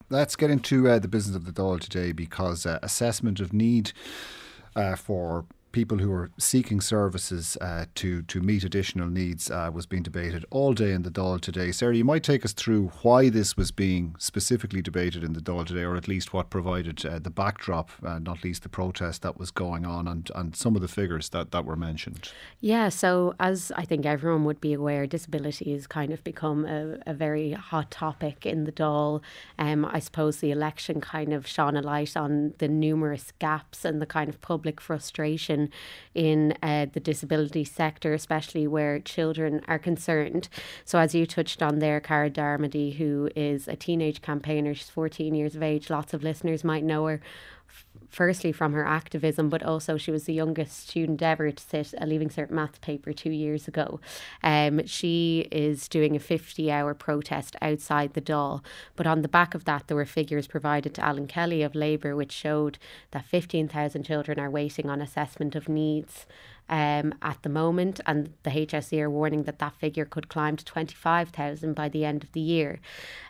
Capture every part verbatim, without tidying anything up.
let's get into uh, the business of the Dáil today, because uh, assessment of need uh, for people who are seeking services uh, to to meet additional needs uh, was being debated all day in the Dáil today. Sarah, you might take us through why this was being specifically debated in the Dáil today, or at least what provided uh, the backdrop, uh, not least the protest that was going on, and, and some of the figures that, that were mentioned. Yeah, so as I think everyone would be aware, disability has kind of become a, a very hot topic in the Dáil. Um, I suppose the election kind of shone a light on the numerous gaps and the kind of public frustration in uh, the disability sector, especially where children are concerned. So as you touched on there, Cara Darmody, who is a teenage campaigner, she's fourteen years of age. Lots of listeners might know her firstly from her activism, but also she was the youngest student ever to sit a Leaving Cert maths paper two years ago. Um, she is doing a fifty hour protest outside the Dáil, but on the back of that there were figures provided to Alan Kelly of Labour which showed that fifteen thousand children are waiting on assessment of needs Um, at the moment, and the H S E are warning that that figure could climb to twenty-five thousand by the end of the year.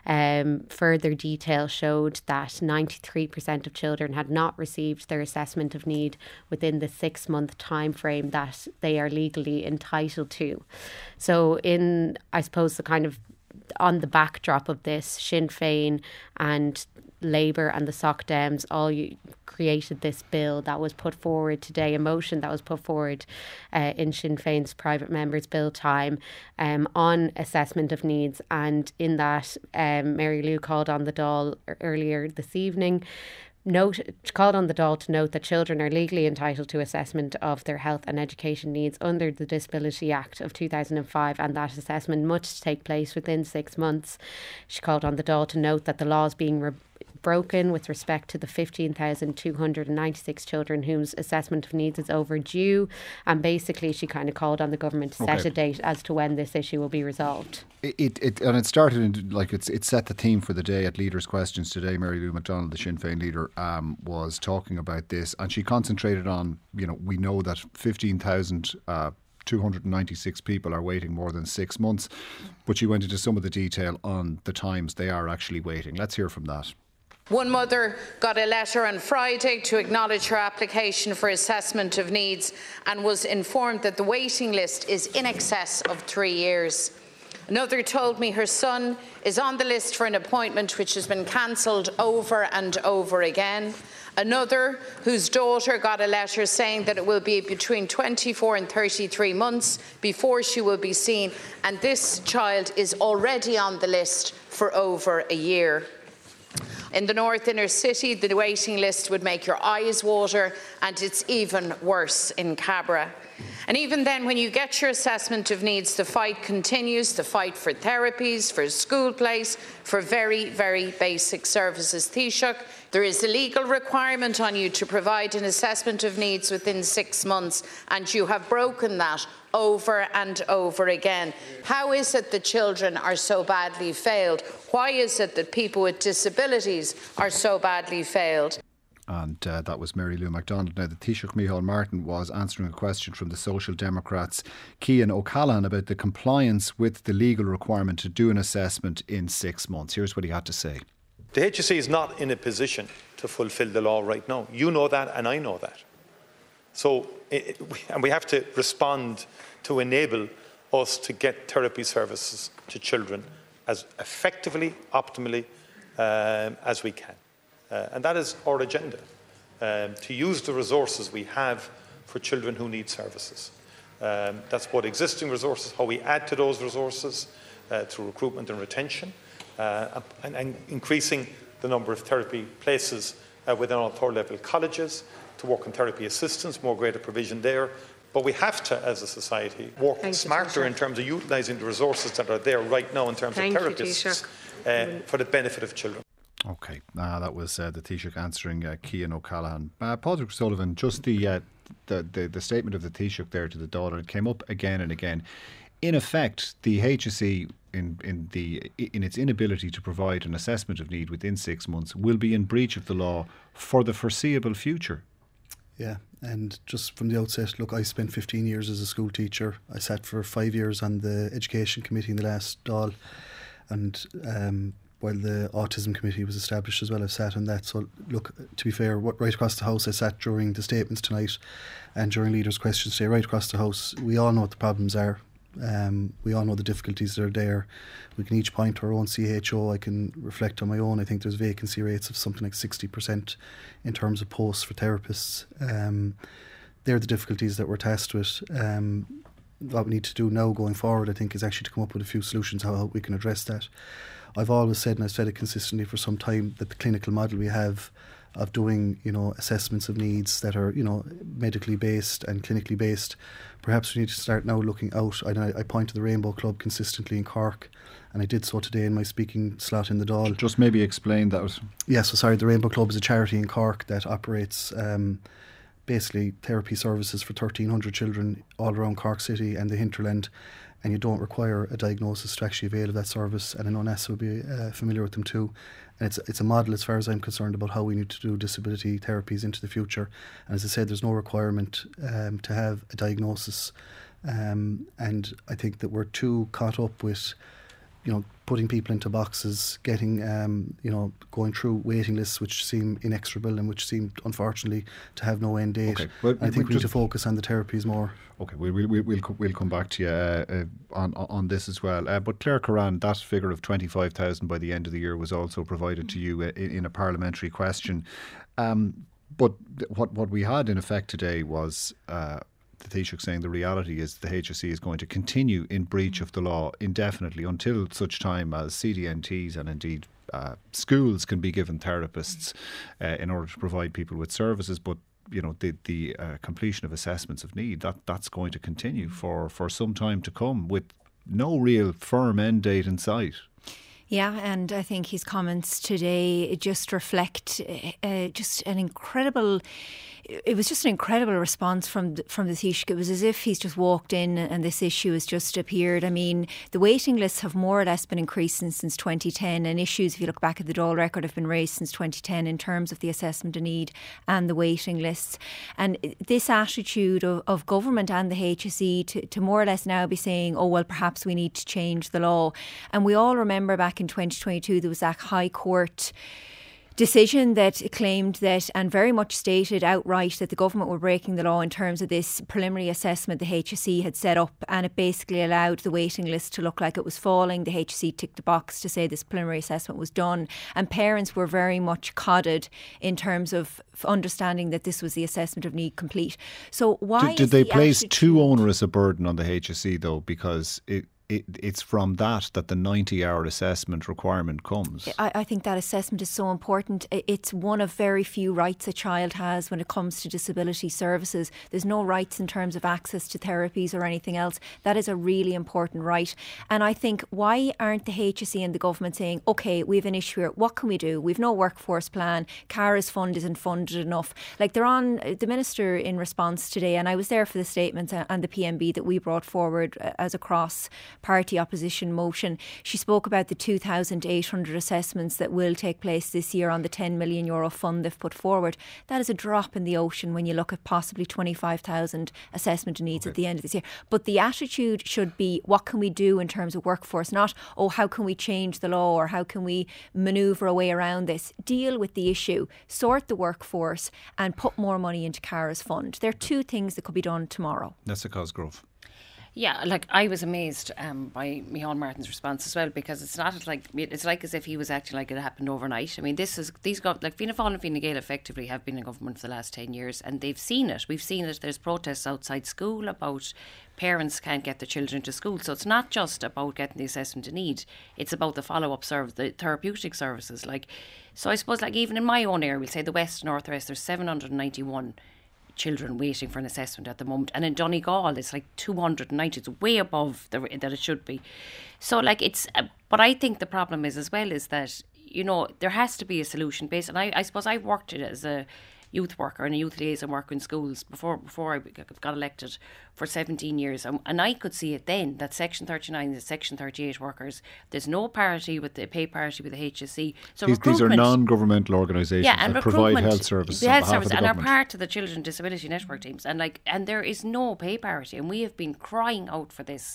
Um, further detail showed that ninety-three percent of children had not received their assessment of need within the six-month time frame that they are legally entitled to. So in, I suppose, the kind of on the backdrop of this, Sinn Féin and Labour and the Soc Dems all created this bill that was put forward today, a motion that was put forward uh, in Sinn Féin's private members' bill time um, on assessment of needs. And in that, um, Mary Lou called on the Dáil earlier this evening. Note, called on the Dáil to note that children are legally entitled to assessment of their health and education needs under the Disability Act of two thousand five, and that assessment must take place within six months. She called on the Dáil to note that the law is being re- broken with respect to the fifteen thousand two hundred ninety-six children whose assessment of needs is overdue, and basically she kind of called on the government to set okay. a date as to when this issue will be resolved. It, it and it started in, like it's it set the theme for the day at Leaders' Questions today. Mary Lou McDonald, the Sinn Féin leader, um, was talking about this, and she concentrated on, you know, we know that fifteen thousand uh, two hundred ninety-six people are waiting more than six months, but she went into some of the detail on the times they are actually waiting. Let's hear from that. One mother got a letter on Friday to acknowledge her application for assessment of needs and was informed that the waiting list is in excess of three years. Another told me her son is on the list for an appointment which has been cancelled over and over again. Another, whose daughter got a letter saying that it will be between twenty-four and thirty-three months before she will be seen, and this child is already on the list for over a year. In the North Inner City, the waiting list would make your eyes water, and it's even worse in Cabra. And even then, when you get your assessment of needs, the fight continues, the fight for therapies, for a school place, for very, very basic services. Taoiseach, there is a legal requirement on you to provide an assessment of needs within six months, and you have broken that over and over again. How is it that children are so badly failed? Why is it that people with disabilities are so badly failed? And uh, that was Mary Lou McDonald. Now, the Taoiseach Micheál Martin was answering a question from the Social Democrats' Cian O'Callaghan about the compliance with the legal requirement to do an assessment in six months. Here's what he had to say. The H S E is not in a position to fulfil the law right now. You know that, and I know that. So, it, and we have to respond to enable us to get therapy services to children as effectively, optimally um, as we can. Uh, and that is our agenda, um, to use the resources we have for children who need services. Um, that's both existing resources, how we add to those resources uh, through recruitment and retention, uh, and, and increasing the number of therapy places uh, within our third level colleges, to work on therapy assistance, more greater provision there. But we have to, as a society, work Thank smarter you, in terms of utilising the resources that are there right now in terms Thank of therapists you, uh, for the benefit of children. Okay, uh, that was uh, the Taoiseach answering uh, Cian O'Callaghan. Uh, Padraig Sullivan, just the, uh, the, the the statement of the Taoiseach there to the daughter, it came up again and again. In effect, the H S E, in in the in its inability to provide an assessment of need within six months, will be in breach of the law for the foreseeable future. Yeah, and just from the outset, look, I spent fifteen years as a school teacher. I sat for five years on the education committee in the last Dáil, and um, while the autism committee was established as well, I've sat on that. So look, to be fair, what, right across the House, I sat during the statements tonight and during leaders' questions today, right across the House. We all know what the problems are. Um, we all know the difficulties that are there. We can each point to our own C H O. I can reflect on my own. I think there's vacancy rates of something like sixty percent in terms of posts for therapists. Um, they're the difficulties that we're tasked with. Um, what we need to do now going forward, I think, is actually to come up with a few solutions how we can address that. I've always said, and I've said it consistently for some time, that the clinical model we have of doing, you know, assessments of needs that are, you know, medically based and clinically based, perhaps we need to start now looking out. I, I point to the Rainbow Club consistently in Cork, and I did so today in my speaking slot in the Dáil. Just maybe explain that. Yeah, so sorry, the Rainbow Club is a charity in Cork that operates um, basically therapy services for thirteen hundred children all around Cork City and the hinterland. And you don't require a diagnosis to actually avail of that service. And I know NASA will be uh, familiar with them too. And it's it's a model, as far as I'm concerned, about how we need to do disability therapies into the future. And as I said, there's no requirement um, to have a diagnosis. Um, and I think that we're too caught up with, you know, putting people into boxes, getting, um, you know, going through waiting lists which seem inexorable and which seem, unfortunately, to have no end date. Okay. Well, I think we need to focus on the therapies more. Okay, we'll we'll we'll, we'll come back to you uh, uh, on on this as well. Uh, but Claire Curran, that figure of twenty-five thousand by the end of the year was also provided to you uh, in, in a parliamentary question. Um, but th- what what we had in effect today was Uh, the Taoiseach saying the reality is the H S E is going to continue in breach of the law indefinitely until such time as C D N Ts and indeed uh, schools can be given therapists uh, in order to provide people with services. But you know, the the uh, completion of assessments of need, that that's going to continue for, for some time to come with no real firm end date in sight. Yeah, and I think his comments today just reflect uh, just an incredible. It was just an incredible response from the, from the Taoiseach. It was as if he's just walked in and this issue has just appeared. I mean, the waiting lists have more or less been increasing since twenty ten, and issues, if you look back at the Dáil record, have been raised since twenty ten in terms of the assessment of need and the waiting lists. And this attitude of, of government and the H S E to, to more or less now be saying, oh, well, perhaps we need to change the law. And we all remember back in twenty twenty-two, there was that High Court decision that claimed that, and very much stated outright, that the government were breaking the law in terms of this preliminary assessment the H S E had set up, and it basically allowed the waiting list to look like it was falling. The H S E ticked the box to say this preliminary assessment was done, and parents were very much codded in terms of understanding that this was the assessment of need complete. So why did, did is they the place attitude too onerous a burden on the H S E though, because it It, it's from that that the ninety-hour assessment requirement comes? I, I think that assessment is so important. It's one of very few rights a child has when it comes to disability services. There's no rights in terms of access to therapies or anything else. That is a really important right. And I think, why aren't the H S E and the government saying, OK, we have an issue here, what can we do? We've no workforce plan, CARA's fund isn't funded enough. Like, they're on, the Minister in response today, and I was there for the statements and the P M B that we brought forward as a cross party opposition motion. She spoke about the two thousand eight hundred assessments that will take place this year on the ten million euro fund they've put forward. That is a drop in the ocean when you look at possibly twenty-five thousand assessment needs okay. at the end of this year. But the attitude should be, what can we do in terms of workforce? Not, oh, how can we change the law or how can we manoeuvre a way around this? Deal with the issue, sort the workforce and put more money into CARA's fund. There are two things that could be done tomorrow. That's a Cosgrove. Yeah, like I was amazed um, by Micheál Martin's response as well, because it's not like it's like as if he was acting like it happened overnight. I mean, this is these gov- like Fianna Fáil and Fine Gael effectively have been in government for the last ten years, and they've seen it. We've seen it. There's protests outside school about parents can't get their children to school. So it's not just about getting the assessment of need; it's about the follow-up service, the therapeutic services. Like, so I suppose, like even in my own area, we'll say the West and North West, there's seven hundred ninety-one children waiting for an assessment at the moment, and in Donegal it's like two hundred ninety. It's way above the that it should be. So like it's uh, but I think the problem is as well is that, you know, there has to be a solution based, and I, I suppose I've worked it as a youth worker and a youth liaison worker in schools before before I got elected for seventeen years, and, and I could see it then that Section thirty-nine and Section thirty-eight workers, there's no parity with the pay parity with the H S E. So these, these are non-governmental organisations yeah, and that provide health services, health on services of and government. are part of the Children with Disability Network teams, and like and there is no pay parity, and we have been crying out for this,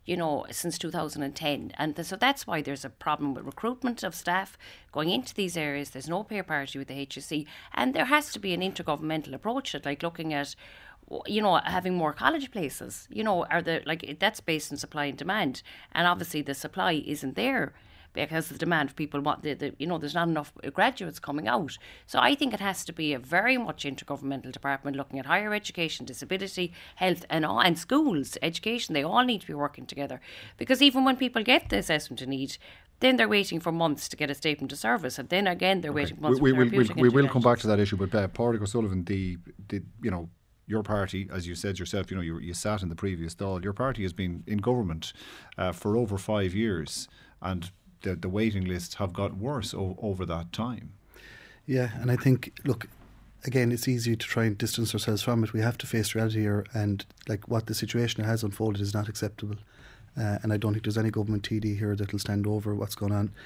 you know, since two thousand ten. And th- so that's why there's a problem with recruitment of staff going into these areas. There's no peer parity with the H S E. And there has to be an intergovernmental approach to it, like looking at, you know, having more college places. You know, are there, like, that's based on supply and demand. And obviously the supply isn't there because the demand of people want, the, the, you know, there's not enough graduates coming out. So I think it has to be a very much intergovernmental department looking at higher education, disability, health and all, and schools, education. They all need to be working together. Because even when people get the assessment of need, then they're waiting for months to get a statement of service, and then again they're okay. waiting for months we, for we, therapeutic we, we will come back to that issue, but uh, Pádraig O'Sullivan, the, the, you know, your party, as you said yourself, you know, you, you sat in the previous Dáil. Your party has been in government uh, for over five years, and the, the waiting lists have got worse o- over that time. Yeah, and I think, look, again, it's easy to try and distance ourselves from it. We have to face reality here, and like what the situation has unfolded is not acceptable. Uh, and I don't think there's any government T D here that will stand over what's going on.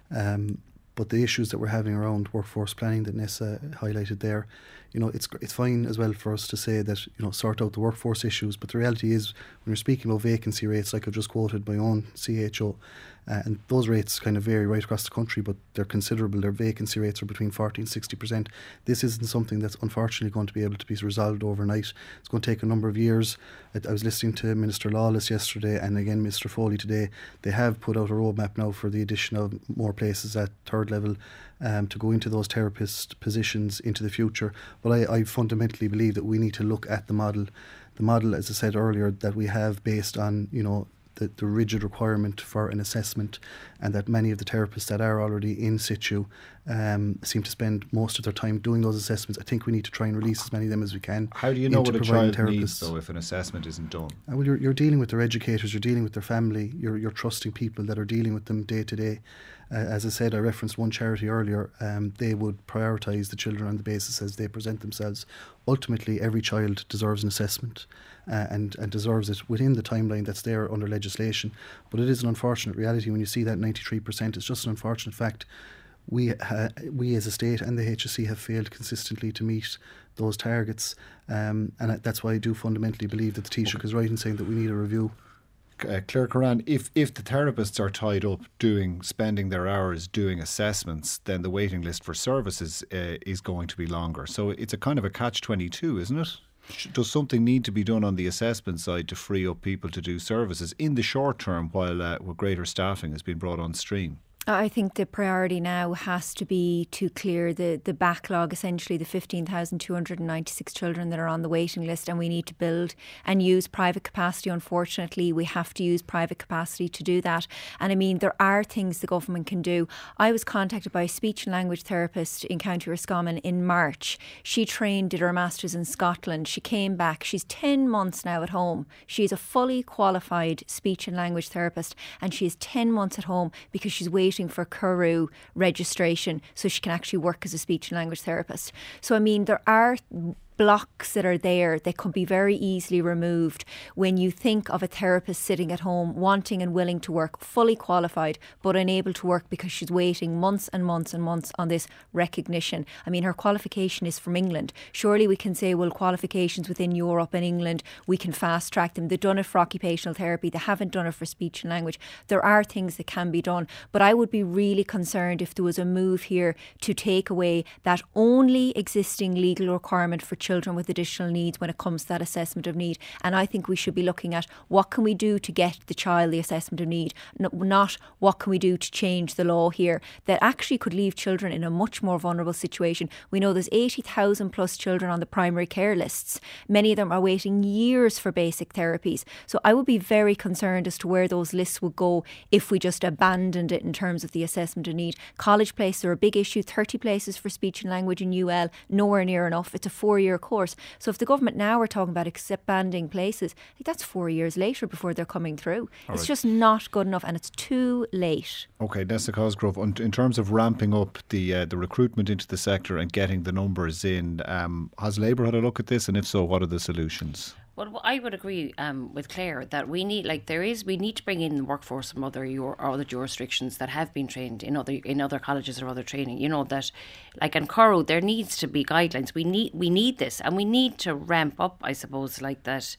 Um, But the issues that we're having around workforce planning that Nessa highlighted there, you know, it's it's fine as well for us to say that, you know, sort out the workforce issues. But the reality is, when you're speaking about vacancy rates, like I've just quoted my own C H O, uh, and those rates kind of vary right across the country, but they're considerable. Their vacancy rates are between forty and sixty percent. This isn't something that's unfortunately going to be able to be resolved overnight. It's going to take a number of years. I, I was listening to Minister Lawless yesterday, and again Mister Foley today. They have put out a roadmap now for the addition of more places at third level um, to go into those therapist positions into the future. But I, I fundamentally believe that we need to look at the model. The model, as I said earlier, that we have based on, you know, the, the rigid requirement for an assessment, and that many of the therapists that are already in situ um, seem to spend most of their time doing those assessments. I think we need to try and release as many of them as we can. How do you know what a child therapists. needs, though, if an assessment isn't done? Uh, well, you're, you're dealing with their educators, you're dealing with their family, you're, you're trusting people that are dealing with them day to day. Uh, as I said, I referenced one charity earlier. Um, they would prioritise the children on the basis as they present themselves. Ultimately, every child deserves an assessment uh, and, and deserves it within the timeline that's there under legislation. But it is an unfortunate reality when you see that ninety-three percent. It's just an unfortunate fact. We, uh, we as a state and the H S E have failed consistently to meet those targets. Um, and that's why I do fundamentally believe that the Taoiseach okay. is right in saying that we need a review. Uh, Claire Curran, if, if the therapists are tied up doing, spending their hours doing assessments, then the waiting list for services uh, is going to be longer. So it's a kind of a catch twenty-two, isn't it? Does something need to be done on the assessment side to free up people to do services in the short term while uh, greater staffing has been brought on stream? I think the priority now has to be to clear the, the backlog, essentially the fifteen thousand two hundred ninety-six children that are on the waiting list, and we need to build and use private capacity. Unfortunately, we have to use private capacity to do that. And I mean, there are things the government can do. I was contacted by a speech and language therapist in County Roscommon in March. She trained, did her masters in Scotland. She came back. She's ten months now at home. She's a fully qualified speech and language therapist, and she is ten months at home because she's waiting for Curu registration so she can actually work as a speech and language therapist. So I mean, there are blocks that are there that can be very easily removed when you think of a therapist sitting at home wanting and willing to work, fully qualified but unable to work because she's waiting months and months and months on this recognition. I mean, her qualification is from England. Surely we can say, well, qualifications within Europe and England, we can fast track them. They've done it for occupational therapy. They haven't done it for speech and language. There are things that can be done, but I would be really concerned if there was a move here to take away that only existing legal requirement for children children with additional needs when it comes to that assessment of need. And I think we should be looking at what can we do to get the child the assessment of need, not what can we do to change the law here that actually could leave children in a much more vulnerable situation. We know there's eighty thousand plus children on the primary care lists. Many of them are waiting years for basic therapies. So I would be very concerned as to where those lists would go if we just abandoned it in terms of the assessment of need. College places are a big issue, thirty places for speech and language in U L, nowhere near enough. It's a four-year course. So if the government now are talking about expanding places, I think that's four years later before they're coming through. All it's right. just not good enough, and it's too late. OK, Nessa Cosgrove, in terms of ramping up the uh, the recruitment into the sector and getting the numbers in, um, has Labour had a look at this, and if so, what are the solutions? Well, I would agree um, with Claire that we need, like, there is, we need to bring in the workforce from other or other jurisdictions that have been trained in other in other colleges or other training. You know that, like in Coro, there needs to be guidelines. We need we need this, and we need to ramp up, I suppose, like that.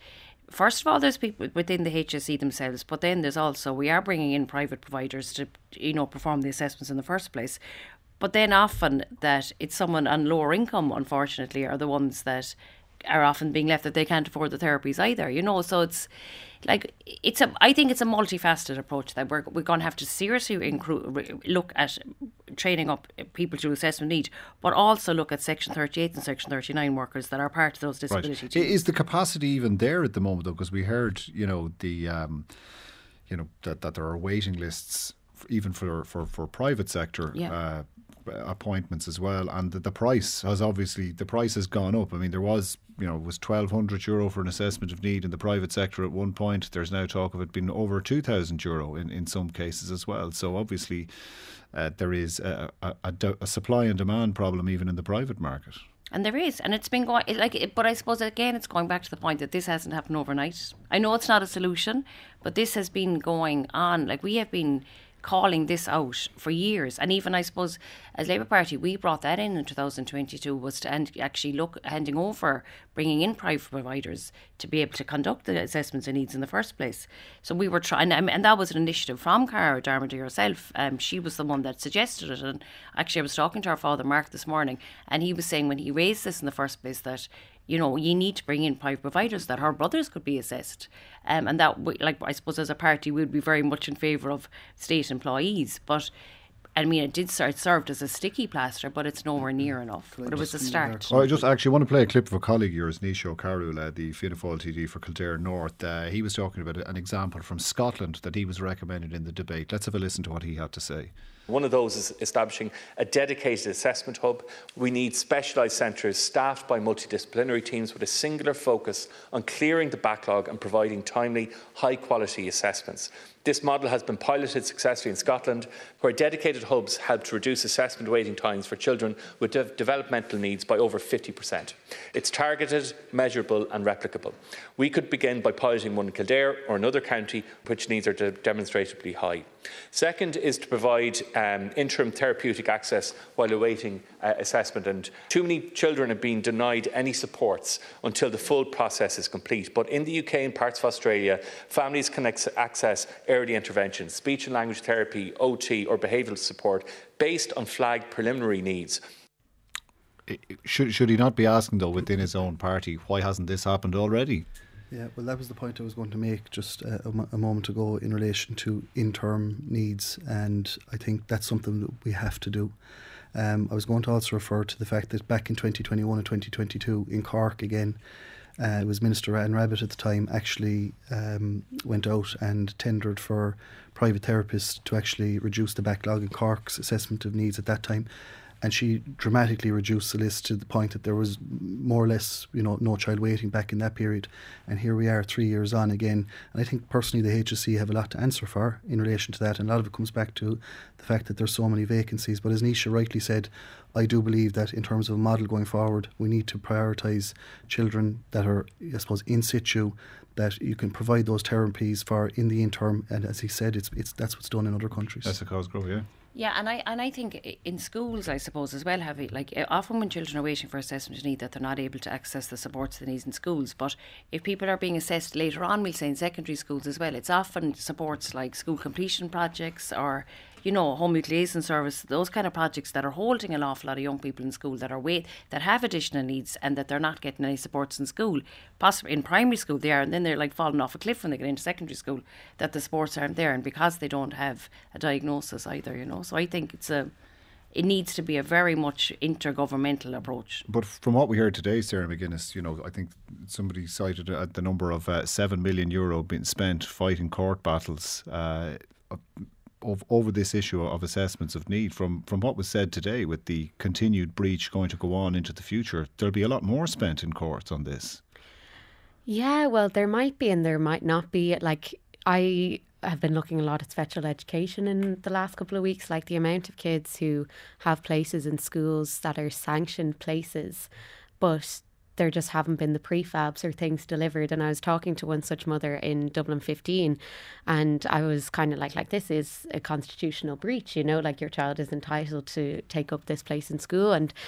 first of all, there's people within the H S E themselves, but then there's also, we are bringing in private providers to, you know, perform the assessments in the first place. But then often that it's someone on lower income, unfortunately, are the ones that are often being left, that they can't afford the therapies either, you know. So it's like, it's a, I think it's a multifaceted approach that we're, we're going to have to seriously incru- look at training up people to assessment need, but also look at Section thirty-eight and Section thirty-nine workers that are part of those disability right. teams. Is the capacity even there at the moment, though? Because we heard, you know, the, um, you know, that, that there are waiting lists even for, for, for private sector yeah. uh, appointments as well, and the, the price has obviously the price has gone up. I mean, there was, you know, it was twelve hundred euro for an assessment of need in the private sector at one point. There's now talk of it being over two thousand euro in, in some cases as well. So obviously uh, there is a, a, a, a supply and demand problem even in the private market. And there is, and it's been going like, it, but I suppose again it's going back to the point that this hasn't happened overnight. I know it's not a solution, but this has been going on. Like, we have been calling this out for years, and even I suppose as Labour Party we brought that in in two thousand twenty-two, was to end, actually look handing over, bringing in private providers to be able to conduct the assessments of needs in the first place. So we were trying, and that was an initiative from Cara Dermody herself. Um, she was the one that suggested it, and actually I was talking to her father Mark this morning, and he was saying when he raised this in the first place that, you know, you need to bring in private providers, that her brothers could be assessed. Um, and that, like, I suppose as a party, we'd be very much in favour of state employees. But, I mean, it did start, served as a sticky plaster, but it's nowhere near enough. But it was a start. Well, I just actually want to play a clip of a colleague of yours, Nisha O'Carroll, uh, the Fianna Fáil T D for Kildare North. Uh, he was talking about an example from Scotland that he was recommended in the debate. Let's have a listen to what he had to say. One of those is establishing a dedicated assessment hub. We need specialised centres staffed by multidisciplinary teams with a singular focus on clearing the backlog and providing timely, high-quality assessments. This model has been piloted successfully in Scotland, where dedicated hubs help to reduce assessment waiting times for children with de- developmental needs by over fifty percent. It's targeted, measurable and replicable. We could begin by piloting one in Kildare or another county which needs are de- demonstrably high. Second is to provide um, interim therapeutic access while awaiting uh, assessment. And too many children have been denied any supports until the full process is complete. But in the U K and parts of Australia, families can ex- access early intervention, speech and language therapy, O T or behavioural support based on flagged preliminary needs. Should, should he not be asking, though, within his own party, why hasn't this happened already? Yeah, well, that was the point I was going to make just uh, a, a moment ago in relation to interim needs, and I think that's something that we have to do. Um, I was going to also refer to the fact that back in twenty twenty-one and twenty twenty-two in Cork again, uh, it was Minister Anne Rabbitte at the time actually um, went out and tendered for private therapists to actually reduce the backlog in Cork's assessment of needs at that time. And she dramatically reduced the list to the point that there was more or less, you know, no child waiting back in that period. And here we are three years on again. And I think personally the H S E have a lot to answer for in relation to that. And a lot of it comes back to the fact that there's so many vacancies. But as Nisha rightly said, I do believe that in terms of a model going forward, we need to prioritise children that are, I suppose, in situ, that you can provide those therapies for in the interim. And as he said, it's it's that's what's done in other countries. That's the Cosgrove, yeah. Yeah, and I and I think in schools, I suppose, as well, have it, like often when children are waiting for assessment of need, that they're not able to access the supports they need in schools. But if people are being assessed later on, we'll say in secondary schools as well, it's often supports like school completion projects or, you know, home youth liaison service, those kind of projects that are holding an awful lot of young people in school that are wait that have additional needs and that they're not getting any supports in school. Possibly in primary school they are, and then they're like falling off a cliff when they get into secondary school, that the supports aren't there, and because they don't have a diagnosis either, you know. So I think it's a it needs to be a very much intergovernmental approach. But from what we heard today, Sarah McGuinness, you know, I think somebody cited uh, the number of uh, seven million euro being spent fighting court battles uh, of, over this issue of assessments of need. From from what was said today, with the continued breach going to go on into the future, there'll be a lot more spent in courts on this. Yeah, well, there might be and there might not be. Like, I have been looking a lot at special education in the last couple of weeks, like the amount of kids who have places in schools that are sanctioned places, but there just haven't been the prefabs or things delivered. And I was talking to one such mother in Dublin fifteen, and I was kind of like, like this is a constitutional breach, you know, like your child is entitled to take up this place in school. And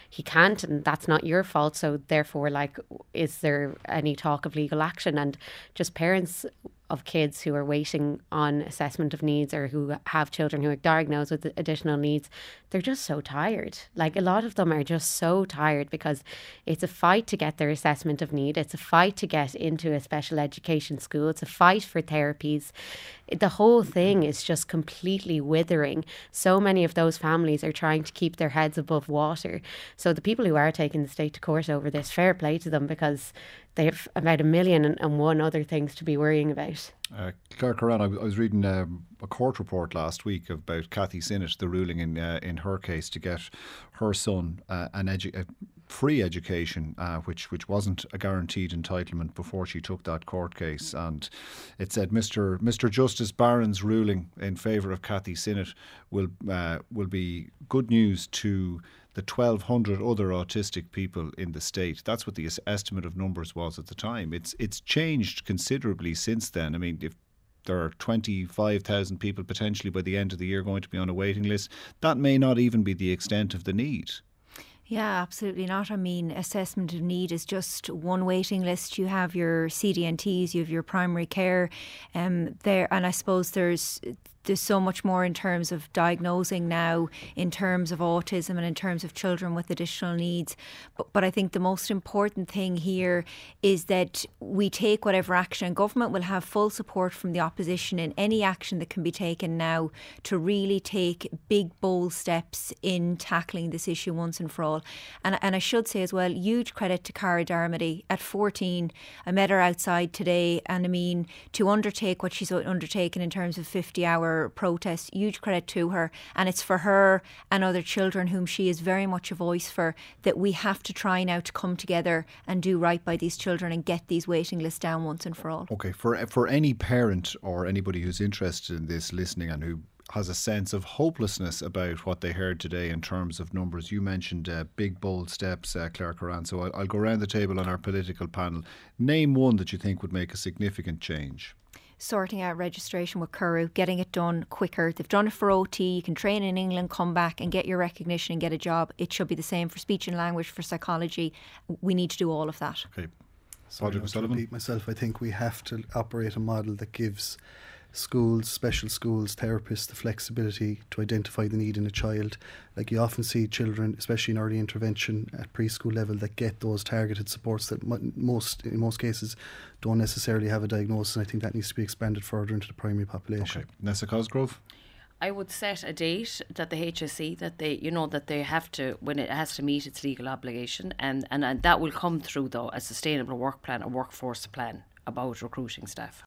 he can't, and that's not your fault. So therefore, like, is there any talk of legal action? And just parents of kids who are waiting on assessment of needs, or who have children who are diagnosed with additional needs, they're just so tired. Like, a lot of them are just so tired because it's a fight to get their assessment of need. It's a fight to get into a special education school. It's a fight for therapies. The whole thing is just completely withering. So many of those families are trying to keep their heads above water. So the people who are taking the state to court over this, fair play to them, because they have about a million and, and one other things to be worrying about. Uh, Claire Curran, I, w- I was reading um, a court report last week about Cathy Sinnott, the ruling in uh, in her case to get her son uh, an edu- a free education, uh, which which wasn't a guaranteed entitlement before she took that court case. And it said Mister Mister Justice Barron's ruling in favour of Cathy Sinnott will uh, will be good news to the twelve hundred other autistic people in the state. That's what the es- estimate of numbers was at the time. It's it's changed considerably since then. I mean, if there are twenty-five thousand people potentially by the end of the year going to be on a waiting list, that may not even be the extent of the need. Yeah, absolutely not. I mean, assessment of need is just one waiting list. You have your C D N Ts, you have your primary care um, there, and I suppose there's there's so much more in terms of diagnosing now, in terms of autism and in terms of children with additional needs. But, but I think the most important thing here is that we take whatever action, and government will have full support from the opposition in any action that can be taken now to really take big, bold steps in tackling this issue once and for all. And, and I should say as well, huge credit to Cara Dermody. At fourteen, I met her outside today, and I mean, to undertake what she's undertaken in terms of fifty hour protest, huge credit to her. And it's for her and other children whom she is very much a voice for, that we have to try now to come together and do right by these children and get these waiting lists down once and for all. Okay, for for any parent or anybody who's interested in this listening and who has a sense of hopelessness about what they heard today in terms of numbers, you mentioned uh, big bold steps, uh, Claire Curran, so I'll, I'll go around the table on our political panel. Name one that you think would make a significant change. Sorting out registration with Curu, getting it done quicker. They've done it for O T. You can train in England, come back and get your recognition and get a job. It should be the same for speech and language, for psychology. We need to do all of that. Okay. Sorry, Padraig to repeat myself, I think we have to operate a model that gives schools, special schools, therapists the flexibility to identify the need in a child. Like, you often see children, especially in early intervention at preschool level, that get those targeted supports that m- most, in most cases, don't necessarily have a diagnosis, and I think that needs to be expanded further into the primary population. Okay. Nessa Cosgrove? I would set a date that the H S E, that they, you know, that they have to, when it has to meet its legal obligation, and, and, and that will come through, though, a sustainable work plan, a workforce plan about recruiting staff.